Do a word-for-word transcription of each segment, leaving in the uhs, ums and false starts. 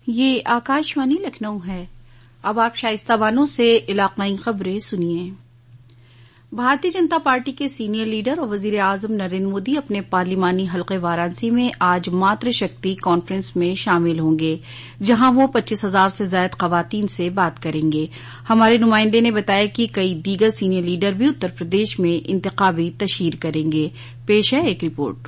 ये आकाशवाणी लखनऊ है। अब आप शाइस्ता बानो से इलाकाई खबरें सुनिए। भारतीय जनता पार्टी के सीनियर लीडर और वजीर आजम नरेंद्र मोदी अपने पार्लिमानी हलके वाराणसी में आज मातृशक्ति कॉन्फ्रेंस में शामिल होंगे, जहां वो पच्चीस हजार से ज्यादा खवातीन से बात करेंगे। हमारे नुमाइंदे ने बताया कि कई दीगर सीनियर लीडर भी उत्तर प्रदेश में इंतखाबी तशहीर करेंगे। पेश है एक रिपोर्ट।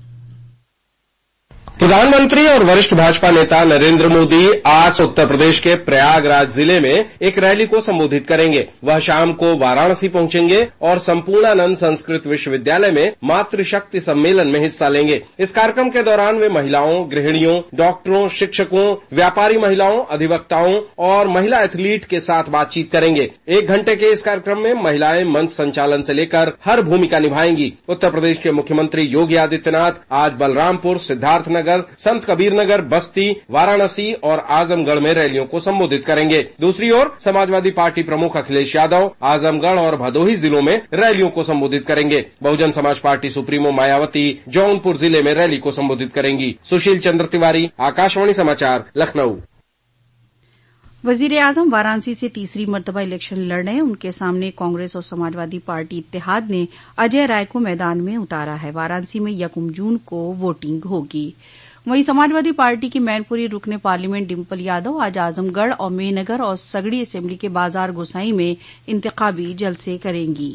प्रधानमंत्री और वरिष्ठ भाजपा नेता नरेंद्र मोदी आज उत्तर प्रदेश के प्रयागराज जिले में एक रैली को संबोधित करेंगे। वह शाम को वाराणसी पहुंचेंगे और संपूर्णानंद संस्कृत विश्वविद्यालय में मातृशक्ति सम्मेलन में हिस्सा लेंगे। इस कार्यक्रम के दौरान वे महिलाओं, गृहिणियों, डॉक्टरों, शिक्षकों, व्यापारी महिलाओं, अधिवक्ताओं और महिला एथलीट के साथ बातचीत करेंगे। एक घंटे के इस कार्यक्रम में महिलाएं मंच संचालन से लेकर हर भूमिका निभाएंगी। उत्तर प्रदेश के मुख्यमंत्री योगी आदित्यनाथ आज बलरामपुर, सिद्धार्थनगर, संत कबीर नगर, बस्ती, वाराणसी और आजमगढ़ में रैलियों को संबोधित करेंगे। दूसरी ओर समाजवादी पार्टी प्रमुख अखिलेश यादव आजमगढ़ और भदोही जिलों में रैलियों को संबोधित करेंगे। बहुजन समाज पार्टी सुप्रीमो मायावती जौनपुर जिले में रैली को संबोधित करेंगी। सुशील चंद्र तिवारी, आकाशवाणी समाचार, लखनऊ। वजीर आजम वाराणसी से तीसरी मर्तबा इलेक्शन लड़ रहे हैं। उनके सामने कांग्रेस और समाजवादी पार्टी इत्तेहाद ने अजय राय को मैदान में उतारा है। वाराणसी में यकम जून को वोटिंग होगी। वहीं समाजवादी पार्टी की मैनपुरी रुकने पार्लियामेंट डिम्पल यादव आज आजमगढ़ और मेहनगर और सगड़ी असेंबली के बाजार गोसाई में इंतखाबी जलसे करेंगी।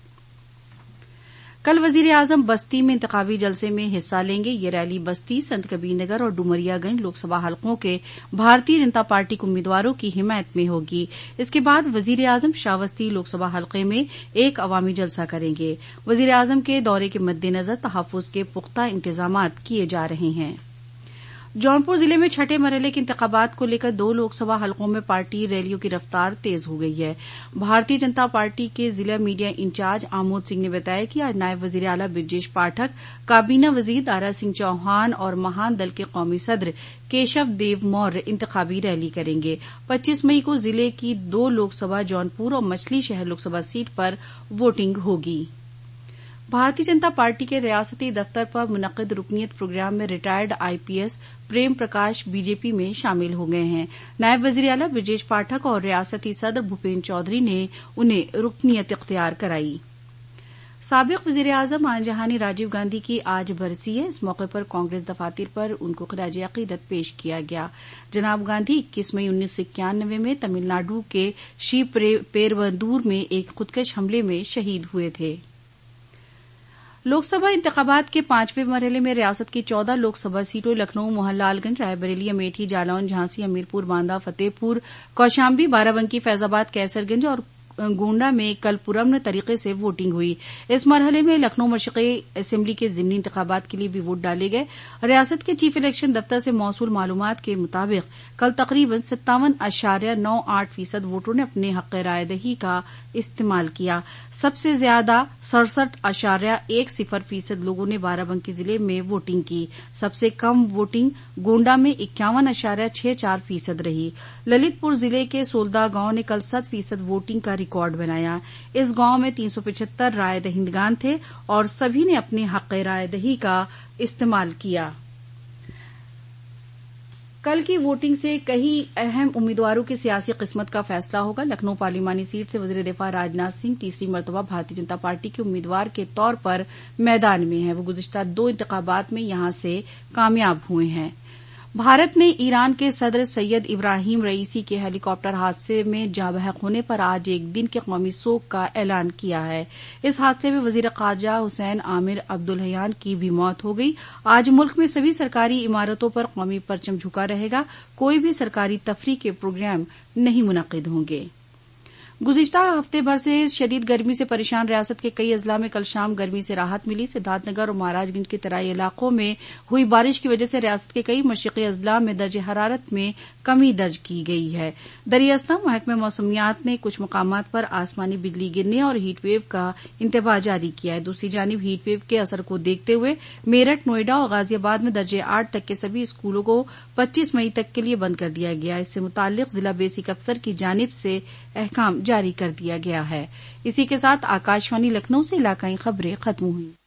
कल वजीर आजम बस्ती में इंतखाबी जलसे में हिस्सा लेंगे। ये रैली बस्ती, संत कबीरनगर और डुमरियागंज लोकसभा हलकों के भारतीय जनता पार्टी के उम्मीदवारों की हिमायत में होगी। इसके बाद वजीर आजम श्रावस्ती लोकसभा हलके में एक अवामी जलसा करेंगे। वजीर आजम के दौरे के मद्देनजर तहफ्फुज के पुख्ता इंतजामात किए जा रहे हैं। जौनपुर जिले में छठे मरहले के इंतखाबात को लेकर दो लोकसभा हलकों में पार्टी रैलियों की रफ्तार तेज हो गई है। भारतीय जनता पार्टी के जिला मीडिया इंचार्ज आमोद सिंह ने बताया कि आज नायब वजीर आला ब्रजेश पाठक, काबीना वजीर दारा सिंह चौहान और महान दल के कौमी सदर केशव देव मौर्य इंतखाबी रैली करेंगे। पच्चीस मई को जिले की दो लोकसभा जौनपुर और मछली शहर लोकसभा सीट पर वोटिंग होगी। भारतीय जनता पार्टी के रियासती दफ्तर पर मुनक्किद रुकनियत प्रोग्राम में retired IPS Prem Prakash BJP में शामिल हो गए हैं। नायब वजीर आला ब्रजेश पाठक और रियासती सदर भूपेन्द्र चौधरी ने उन्हें रुकनियत इख्तियार कराई। साबिक वजीर आजम आनजहानी राजीव गांधी की आज बरसी है। इस मौके पर कांग्रेस दफातर पर उनको खिराज अकीदत पेश किया गया। जनाब गांधी इक्कीस मई उन्नीस सौ इक्यानवे में तमिलनाडु के श्री पेरवंदूर में एक खुदकश हमले में शहीद हुए थे। लोकसभा इंतखाबात के पांचवें मरहले में रियासत की चौदह लोकसभा सीटों लखनऊ, मोहनलालगंज, रायबरेली, अमेठी, जालौन, झांसी, हमीरपुर, बांदा, फतेहपुर, कौशाम्बी, बाराबंकी, फैजाबाद, कैसरगंज और गोंडा में कल पुरअमन तरीके से वोटिंग हुई। इस मरहले में लखनऊ मशरक़ी असेंबली के ज़िमनी इंतखाबात के लिए भी वोट डाले गए। रियासत के चीफ इलेक्शन दफ्तर से मौसूल मालूमात के मुताबिक कल तकरीबन सत्तावन अशारिया नौ आठ फीसद वोटरों ने अपने हक़ रायदही का इस्तेमाल किया। सबसे ज्यादा सड़सठ अशारिया एक सिफर फीसद लोगों ने बाराबंकी जिले में वोटिंग की। सबसे कम वोटिंग गोंडा में इक्यावन अशारिया छह चार फीसद रही। ललितपुर जिले के सोलदा गांव ने कल शत फीसद वोटिंग का रिकॉर्ड बनाया। इस गांव में तीन सौ पचहत्तर राय दहिंदगान थे और सभी ने अपने हक़ रायदही का इस्तेमाल किया। कल की वोटिंग से कई अहम उम्मीदवारों की सियासी किस्मत का फैसला होगा। लखनऊ पार्लिमानी सीट से वजीर दिफा राजनाथ सिंह तीसरी मरतबा भारतीय जनता पार्टी के उम्मीदवार के तौर पर मैदान में हैं। वो गुज़िश्ता दो इंतखाबात में यहां से कामयाब हुए हैं। भारत ने ईरान के सदर सैयद इब्राहिम रईसी के हेलीकॉप्टर हादसे में जाँ बहक होने पर आज एक दिन के कौमी शोक का ऐलान किया है। इस हादसे में वजीर ख़ारजा हुसैन आमिर अब्दुल्लहियान की भी मौत हो गई। आज मुल्क में सभी सरकारी इमारतों पर कौमी परचम झुका रहेगा। कोई भी सरकारी तफरीह के प्रोग्राम नहीं मुनक्किद होंगे। गुज़िश्ता हफ्ते भर से शदीद गर्मी से परेशान रियासत के कई अजला में कल शाम गर्मी से राहत मिली। सिद्धार्थनगर और महाराजगंज के तराई इलाकों में हुई बारिश की वजह से रियासत के कई मशरिक़ी अजला में दर्ज हरारत में कमी दर्ज की गई है। दरियास्ता महकमे मौसमियात ने कुछ मकामात पर आसमानी बिजली गिरने और हीटवेव का इंतबाह जारी किया है। दूसरी जानिब हीटवेव के असर को देखते हुए मेरठ, नोएडा और गाजियाबाद में दर्जे आठ तक के सभी स्कूलों को पच्चीस मई तक के लिए बंद कर दिया गया। इससे मुताल्लिक जिला बेसिक अफसर की जानिब से अहकाम जारी कर दिया गया है। इसी के साथ आकाशवाणी लखनऊ से इलाकाई खबरें खत्म हुई।